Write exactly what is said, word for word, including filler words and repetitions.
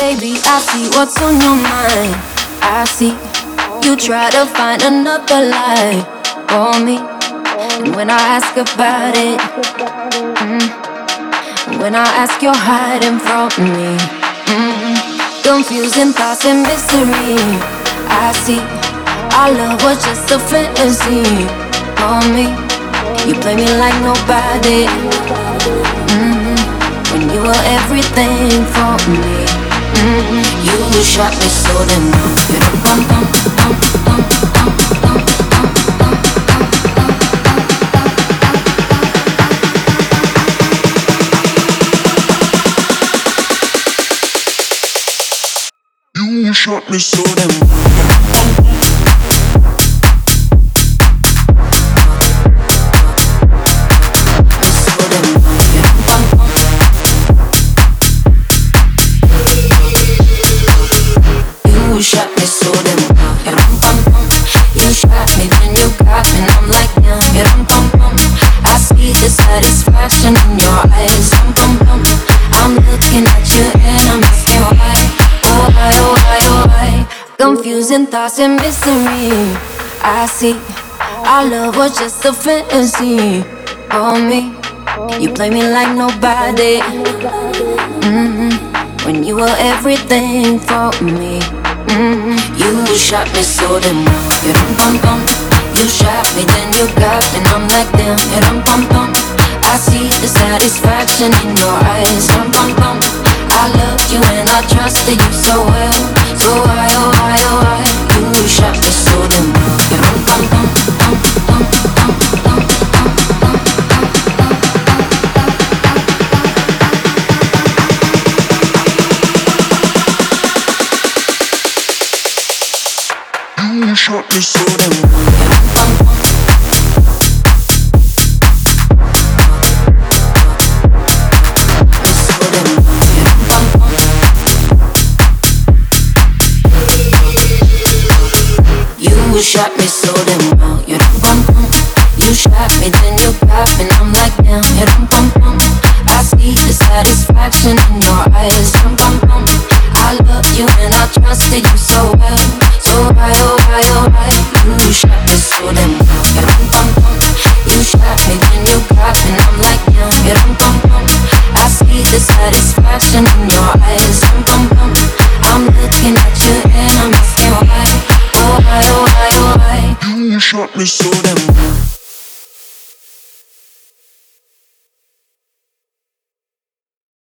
baby, I see what's on your mind. I see you try to find another lie for me. And when I ask about it, mm, when I ask, you're hiding from me. mm, Confusing thoughts and mystery. I see our love was just a fantasy for me. You play me like nobody, mm, when you were everything for me. mm, You shot me so damn well. You shot me so damn well. You shot me so damn well. You shot me, then you got me, and I'm like damn. I see the satisfaction in your eyes. I'm looking at you and I'm asking why. Oh why, oh why, oh why. Confusing thoughts and mystery. I see our love was just a fantasy for me. You play me like nobody, mm-hmm, when you were everything for me. mm-hmm. You shot me so damn well. You dum bum bum. You shot me, then you got me, and I'm like damn. You dum bum bum. I see the satisfaction in your eyes. Dum bum bum. I loved you and I trusted you so well. So why, oh why, oh why? You shot me so damn well. You dum bum bum bum bum bum bum. You shot me so damn well. You shot me so damn well. You dum bum bum. You shot me, then you got me, and I'm like damn. You dum bum bum. I see the satisfaction in your eyes. Dum bum bum. I loved you and I trusted you so well. So why, oh why, oh why? You shot me so damn well. You dum bum bum. You shot me, then you got me, and I'm like damn. You dum bum bum. I see the satisfaction in your eyes. Dum bum bum. I'm looking at you and I'm asking why. Oh why, oh why, oh why? You shot me so damn